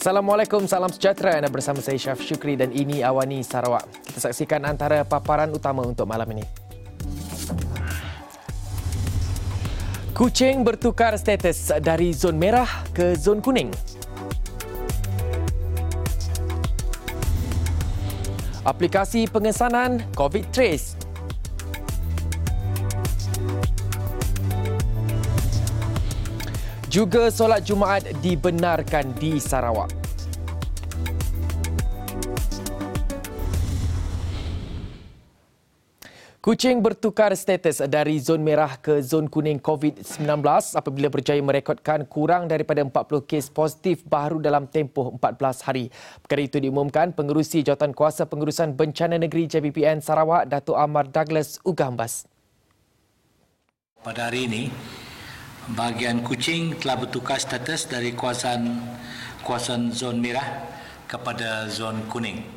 Assalamualaikum, salam sejahtera. Anda bersama saya Syaf Syukri dan ini Awani Sarawak. Kita saksikan antara paparan utama untuk malam ini. Kuching bertukar status dari zon merah ke zon kuning. Aplikasi pengesanan COVID Trace. Juga solat Jumaat dibenarkan di Sarawak. Kuching bertukar status dari zon merah ke zon kuning COVID-19 apabila berjaya merekodkan kurang daripada 40 kes positif baru dalam tempoh 14 hari. Perkara itu diumumkan Pengerusi Jawatankuasa Pengurusan Bencana Negeri JBPN Sarawak, Datuk Amar Douglas Ugambas. Pada hari ini, bahagian Kuching telah bertukar status dari kawasan zon merah kepada zon kuning.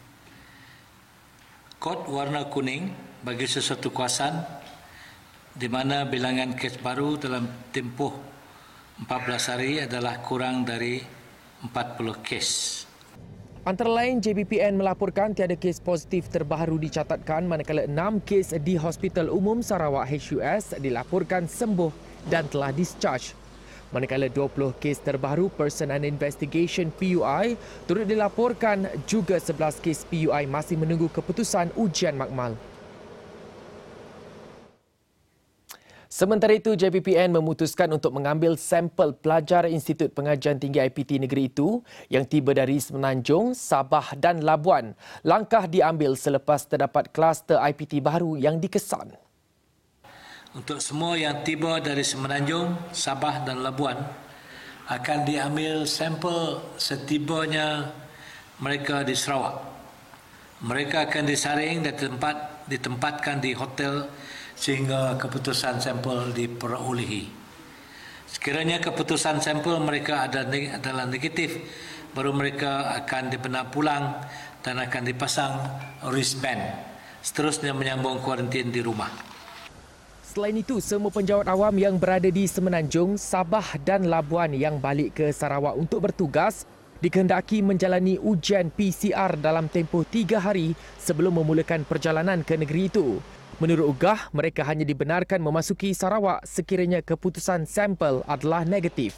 Kod warna kuning bagi sesuatu kawasan di mana bilangan kes baru dalam tempoh 14 hari adalah kurang dari 40 kes. Antara lain, JBPN melaporkan tiada kes positif terbaru dicatatkan manakala 6 kes di Hospital Umum Sarawak HUS dilaporkan sembuh dan telah discharge. Manakala 20 kes terbaru Person and Investigation PUI turut dilaporkan, juga 11 kes PUI masih menunggu keputusan ujian makmal. Sementara itu, JBPN memutuskan untuk mengambil sampel pelajar Institut Pengajian Tinggi IPT negeri itu yang tiba dari Semenanjung, Sabah dan Labuan. Langkah diambil selepas terdapat kluster IPT baru yang dikesan. Untuk semua yang tiba dari Semenanjung, Sabah dan Labuan akan diambil sampel setibanya mereka di Sarawak. Mereka akan disaring dan ditempatkan di hotel sehingga keputusan sampel diperolehi. Sekiranya keputusan sampel mereka adalah negatif, baru mereka akan dibenar pulang dan akan dipasang wristband. Seterusnya menyambung kuarantin di rumah. Selain itu, semua penjawat awam yang berada di Semenanjung, Sabah dan Labuan yang balik ke Sarawak untuk bertugas dikehendaki menjalani ujian PCR dalam tempoh 3 hari sebelum memulakan perjalanan ke negeri itu. Menurut Ugah, mereka hanya dibenarkan memasuki Sarawak sekiranya keputusan sampel adalah negatif.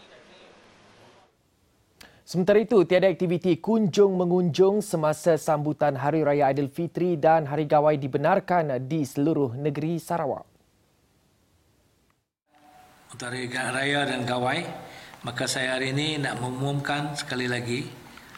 Sementara itu, tiada aktiviti kunjung-mengunjung semasa sambutan Hari Raya Aidilfitri dan Hari Gawai dibenarkan di seluruh negeri Sarawak. Untuk Hari Raya dan Gawai, maka saya hari ini nak mengumumkan sekali lagi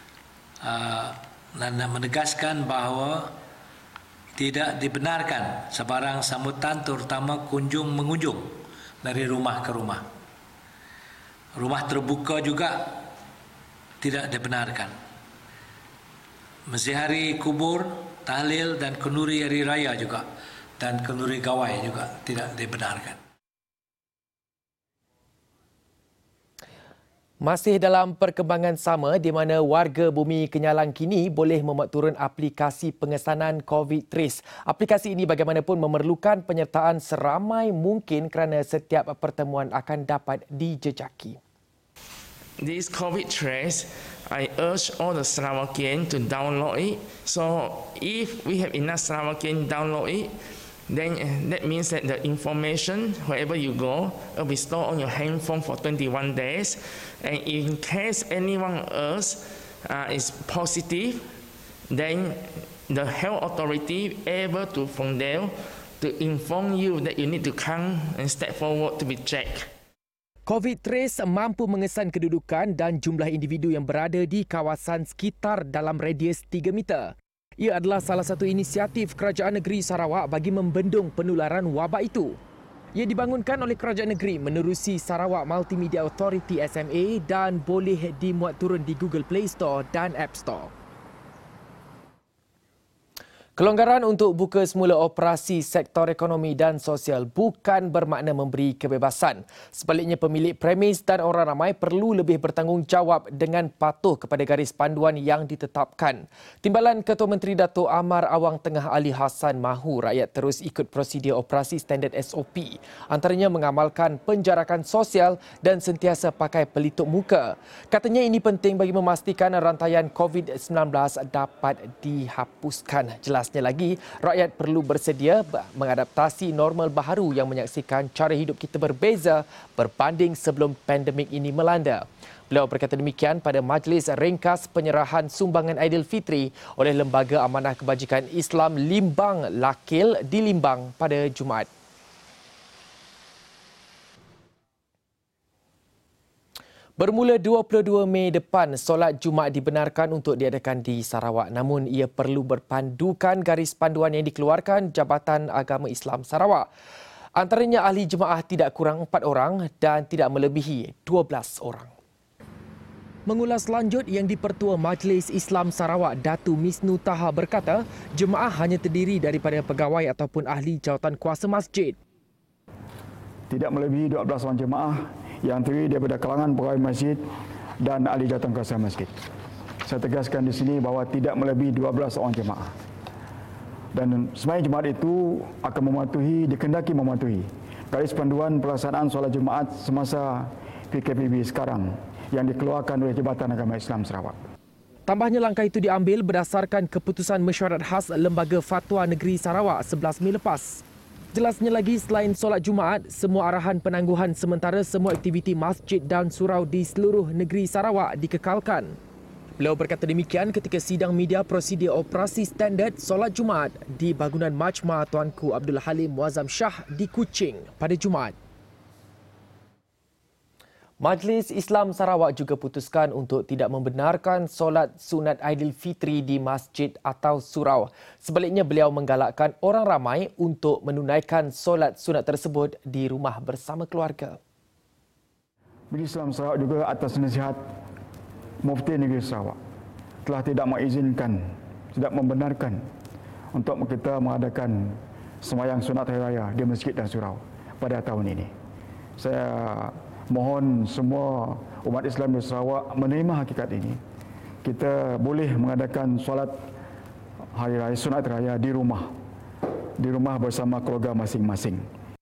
dan nak menegaskan bahawa tidak dibenarkan sebarang sambutan terutama kunjung-mengunjung dari rumah ke rumah. Rumah terbuka juga tidak dibenarkan. Mezihari kubur, tahlil dan kenduri hari raya juga dan kenduri gawai juga tidak dibenarkan. Masih dalam perkembangan sama di mana warga Bumi Kenyalang kini boleh memuat turun aplikasi pengesanan COVID Trace. Aplikasi ini bagaimanapun memerlukan penyertaan seramai mungkin kerana setiap pertemuan akan dapat dijejaki. This COVID Trace, I urge all the Sarawakian to download it. So if we have enough Sarawakian download it, then that means that the information, wherever you go, will be stored on your handphone for 21 days. And in case anyone else is positive, then the health authority able to from there to inform you that you need to come and step forward to be checked. COVID Trace mampu mengesan kedudukan dan jumlah individu yang berada di kawasan sekitar dalam radius 3 meter. Ia adalah salah satu inisiatif Kerajaan Negeri Sarawak bagi membendung penularan wabak itu. Ia dibangunkan oleh Kerajaan Negeri menerusi Sarawak Multimedia Authority SMA dan boleh dimuat turun di Google Play Store dan App Store. Kelonggaran untuk buka semula operasi sektor ekonomi dan sosial bukan bermakna memberi kebebasan. Sebaliknya, pemilik premis dan orang ramai perlu lebih bertanggungjawab dengan patuh kepada garis panduan yang ditetapkan. Timbalan Ketua Menteri Dato' Amar Awang Tengah Ali Hassan mahu rakyat terus ikut prosedur operasi standard SOP. Antaranya mengamalkan penjarakan sosial dan sentiasa pakai pelitup muka. Katanya ini penting bagi memastikan rantaian COVID-19 dapat dihapuskan. Jelasnya lagi, rakyat perlu bersedia mengadaptasi normal baharu yang menyaksikan cara hidup kita berbeza berbanding sebelum pandemik ini melanda. Beliau berkata demikian pada majlis ringkas penyerahan sumbangan Aidilfitri oleh Lembaga Amanah Kebajikan Islam Limbang Lakil di Limbang pada Jumaat. Bermula 22 Mei depan, solat Jumaat dibenarkan untuk diadakan di Sarawak. Namun ia perlu berpandukan garis panduan yang dikeluarkan Jabatan Agama Islam Sarawak. Antaranya ahli jemaah tidak kurang 4 orang dan tidak melebihi 12 orang. Mengulas lanjut yang di-Pertua Majlis Islam Sarawak, Datu Misnu Taha berkata, jemaah hanya terdiri daripada pegawai ataupun ahli jawatan kuasa masjid. Tidak melebihi 12 orang jemaah yang terdiri daripada kalangan pegawai masjid dan ahli jawatan kuasa masjid. Saya tegaskan di sini bahawa tidak melebihi 12 orang jemaah. Dan sembahyang Jumaat itu akan dikendaki mematuhi garis panduan pelaksanaan solat Jumaat semasa PKPB sekarang yang dikeluarkan oleh Jabatan Agama Islam Sarawak. Tambahnya, langkah itu diambil berdasarkan keputusan mesyuarat khas Lembaga Fatwa Negeri Sarawak 11 Mei lepas. Jelasnya lagi, selain solat Jumaat, semua arahan penangguhan sementara semua aktiviti masjid dan surau di seluruh negeri Sarawak dikekalkan. Beliau berkata demikian ketika sidang media prosedur operasi standard solat Jumaat di bangunan Majma' Tuanku Abdul Halim Muazzam Shah di Kuching pada Jumaat. Majlis Islam Sarawak juga putuskan untuk tidak membenarkan solat sunat Aidilfitri di masjid atau surau. Sebaliknya, beliau menggalakkan orang ramai untuk menunaikan solat sunat tersebut di rumah bersama keluarga. Majlis Islam Sarawak juga atas nasihat Mufti Negeri Sarawak telah tidak mengizinkan, tidak membenarkan untuk kita mengadakan sembahyang sunat hari raya di masjid dan surau pada tahun ini. Saya mohon semua umat Islam di Sarawak menerima hakikat ini. Kita boleh mengadakan solat hari raya sunat raya di rumah bersama keluarga masing-masing.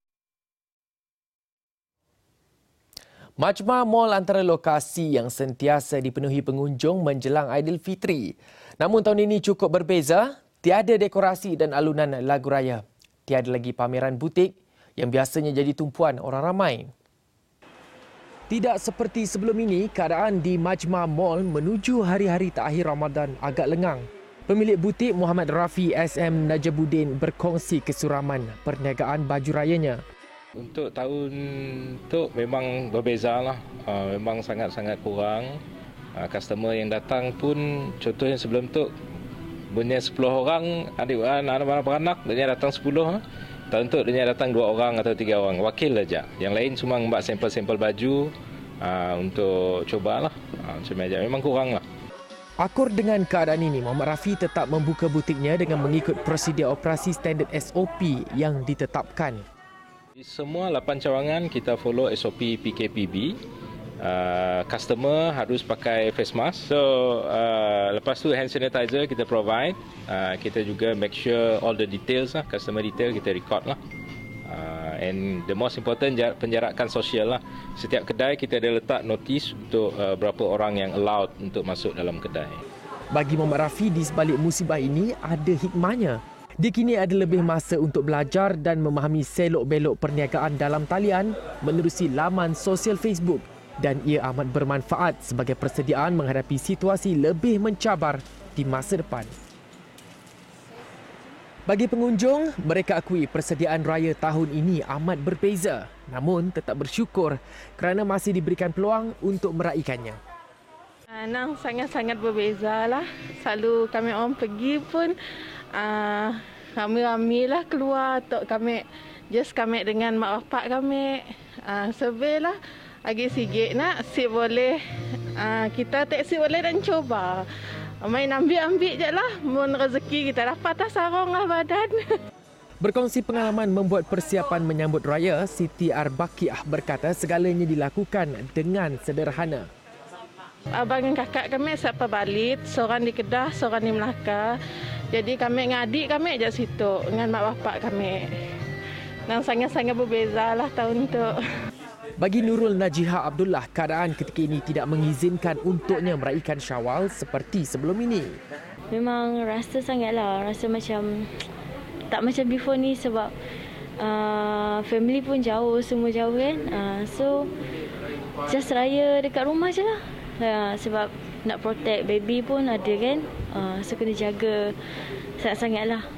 Majma' Mall antara lokasi yang sentiasa dipenuhi pengunjung menjelang Aidilfitri. Namun tahun ini cukup berbeza, tiada dekorasi dan alunan lagu raya. Tiada lagi pameran butik yang biasanya jadi tumpuan orang ramai. Tidak seperti sebelum ini, keadaan di Majma' Mall menuju hari-hari terakhir Ramadan agak lengang. Pemilik butik Muhammad Rafi SM Najabuddin berkongsi kesuraman perniagaan baju rayanya. Untuk tahun tu memang berbeza lah. Memang sangat-sangat kurang. Customer yang datang pun, contohnya sebelum tu, punya 10 orang, anak-anak beranak, dia datang 10. Tahun tu dia datang 2 orang atau 3 orang, wakil saja. Yang lain cuma membuat sampel-sampel baju untuk cobalah. Macam aja, memang kurang lah. Akur dengan keadaan ini, Muhammad Rafi tetap membuka butiknya dengan mengikut prosedur operasi standard SOP yang ditetapkan. Di semua 8 cawangan kita follow SOP PKPB. Customer harus pakai face mask. So lepas tu hand sanitizer kita provide. Kita juga make sure all the details lah, customer detail kita record lah. And the most important, penjarakan sosial lah. Setiap kedai kita ada letak notis untuk berapa orang yang allowed untuk masuk dalam kedai. Bagi Muhammad Rafi, di sebalik musibah ini ada hikmahnya. Dia kini ada lebih masa untuk belajar dan memahami selok-belok perniagaan dalam talian menerusi laman sosial Facebook, dan ia amat bermanfaat sebagai persediaan menghadapi situasi lebih mencabar di masa depan. Bagi pengunjung, mereka akui persediaan raya tahun ini amat berbeza, namun tetap bersyukur kerana masih diberikan peluang untuk meraikannya. Nang sangat-sangat berbeza lah. Selalu kami orang pergi pun ramai-ramai lah keluar untuk kami dengan mak bapak kami. Survey lah. Lagi sikit nak, sip boleh. Kita tak sip boleh dan cuba. Main ambil-ambil je lah. Mun rezeki kita dapat tak sarong lah badan. Berkongsi pengalaman membuat persiapan menyambut raya, Siti Arbakiah berkata segalanya dilakukan dengan sederhana. Abang dan kakak kami siapa balik, seorang di Kedah, seorang di Melaka. Jadi kami dengan adik kami je situ dengan mak bapak kami. Dan sangat-sangat berbeza lah tahun tu. Bagi Nurul Najiha Abdullah, keadaan ketika ini tidak mengizinkan untuknya meraihkan Syawal seperti sebelum ini. Memang rasa sangatlah, rasa macam tak macam before ni sebab family pun jauh, semua jauh kan. So just raya dekat rumah je lah. Sebab nak protect baby pun ada kan. So kena jaga sangat-sangat lah.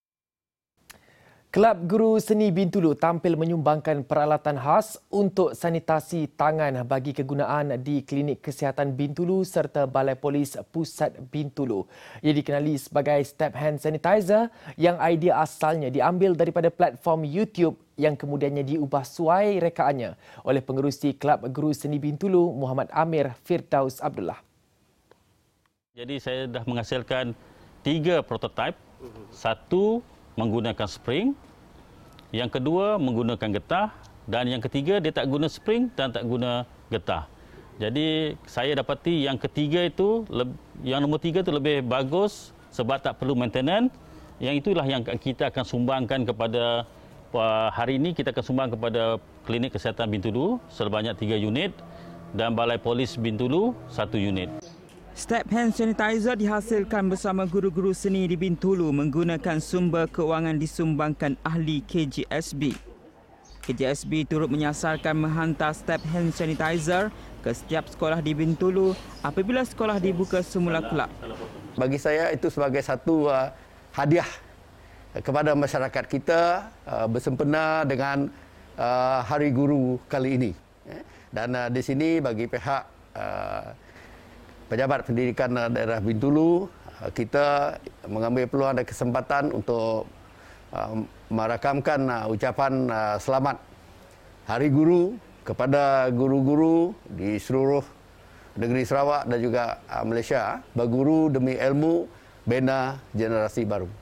Kelab Guru Seni Bintulu tampil menyumbangkan peralatan khas untuk sanitasi tangan bagi kegunaan di Klinik Kesihatan Bintulu serta Balai Polis Pusat Bintulu. Ia dikenali sebagai Step Hand Sanitizer yang idea asalnya diambil daripada platform YouTube yang kemudiannya diubah suai rekaannya oleh pengerusi Kelab Guru Seni Bintulu Muhammad Amir Firdaus Abdullah. Jadi saya dah menghasilkan 3 prototipe. Satu menggunakan spring, yang kedua menggunakan getah dan yang ketiga dia tak guna spring dan tak guna getah. Jadi saya dapati yang ketiga itu, yang nombor 3 itu lebih bagus sebab tak perlu maintenance. Yang itulah yang kita akan sumbangkan kepada hari ini, kita akan sumbang kepada Klinik Kesihatan Bintulu sebanyak 3 unit dan Balai Polis Bintulu 1 unit. Step Hand Sanitizer dihasilkan bersama guru-guru seni di Bintulu menggunakan sumber keuangan disumbangkan ahli KJSB. KJSB turut menyasarkan menghantar Step Hand Sanitizer ke setiap sekolah di Bintulu apabila sekolah dibuka semula kelak. Bagi saya itu sebagai satu hadiah kepada masyarakat kita bersempena dengan Hari Guru kali ini. Dan di sini bagi pihak Pejabat Pendidikan Daerah Bintulu, kita mengambil peluang dan kesempatan untuk merakamkan ucapan selamat Hari Guru kepada guru-guru di seluruh negeri Sarawak dan juga Malaysia, berguru demi ilmu, bina generasi baru.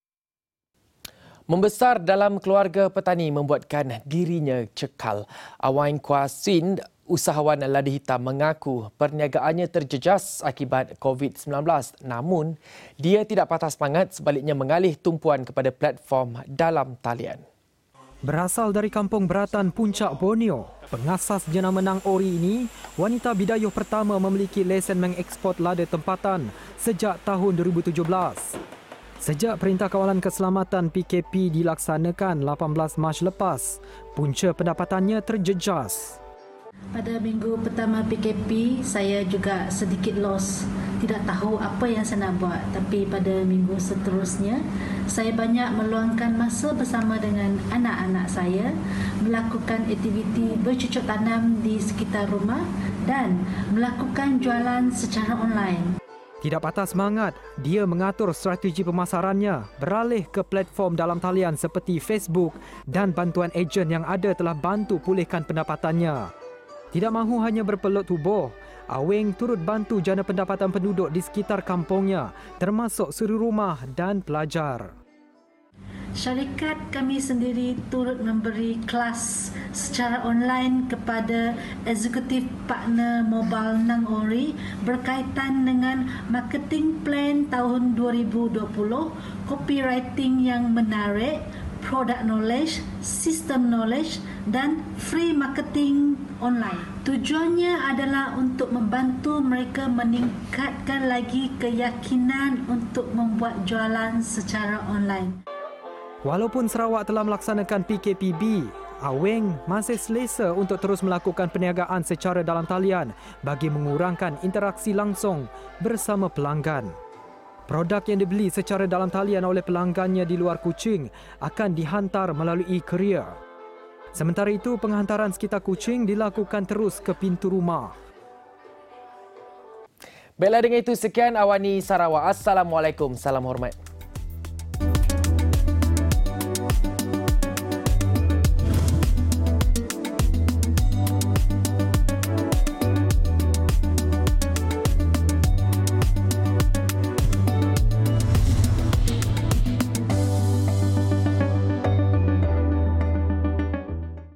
Membesar dalam keluarga petani membuatkan dirinya cekal. Awain Kwasin, usahawan lada hitam, mengaku perniagaannya terjejas akibat COVID-19. Namun, dia tidak patah semangat, sebaliknya mengalih tumpuan kepada platform dalam talian. Berasal dari kampung Beratan Puncak Borneo, pengasas jenama Nang Ori ini, wanita bidayuh pertama memiliki lesen mengekspor lada tempatan sejak tahun 2017. Sejak Perintah Kawalan Keselamatan PKP dilaksanakan 18 Mac lepas, punca pendapatannya terjejas. Pada minggu pertama PKP, saya juga sedikit lost. Tidak tahu apa yang saya nak buat. Tapi pada minggu seterusnya, saya banyak meluangkan masa bersama dengan anak-anak saya, melakukan aktiviti bercucuk tanam di sekitar rumah dan melakukan jualan secara online. Tidak patah semangat, dia mengatur strategi pemasarannya beralih ke platform dalam talian seperti Facebook dan bantuan ejen yang ada telah bantu pulihkan pendapatannya. Tidak mahu hanya berpelut tubuh, Aweng turut bantu jana pendapatan penduduk di sekitar kampungnya, termasuk suri rumah dan pelajar. Syarikat kami sendiri turut memberi kelas secara online kepada eksekutif partner mobile Nang Ori berkaitan dengan marketing plan tahun 2020, copywriting yang menarik, product knowledge, system knowledge dan free marketing online. Tujuannya adalah untuk membantu mereka meningkatkan lagi keyakinan untuk membuat jualan secara online. Walaupun Sarawak telah melaksanakan PKPB, Aweng masih selesa untuk terus melakukan perniagaan secara dalam talian bagi mengurangkan interaksi langsung bersama pelanggan. Produk yang dibeli secara dalam talian oleh pelanggannya di luar Kuching akan dihantar melalui kurier. Sementara itu, penghantaran sekitar Kuching dilakukan terus ke pintu rumah. Baiklah, dengan itu sekian Awani Sarawak. Assalamualaikum. Salam hormat.